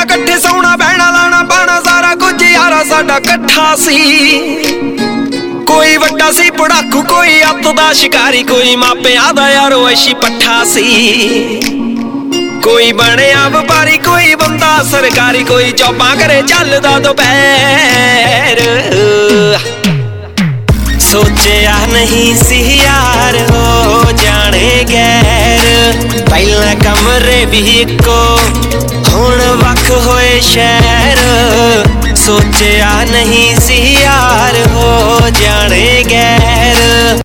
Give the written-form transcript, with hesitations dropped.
कट्ठे सौना बहना लाना पाना सारा कुछ यारा साडा कट्ठा सी। कोई वड्डा सी पड़ाकू कोई अत दा शिकारी कोई मापियां दा यारो ऐशी पट्ठा सी। कोई बनिया व्यापारी कोई बंदा सरकारी कोई जॉबां करे चलदा दोपहर। सोचिया नहीं सी यार हो जाने गैर पहला कमरे भी इको हुण वख होए शहर। सोचिया नहीं सी यार हो जाने गैर।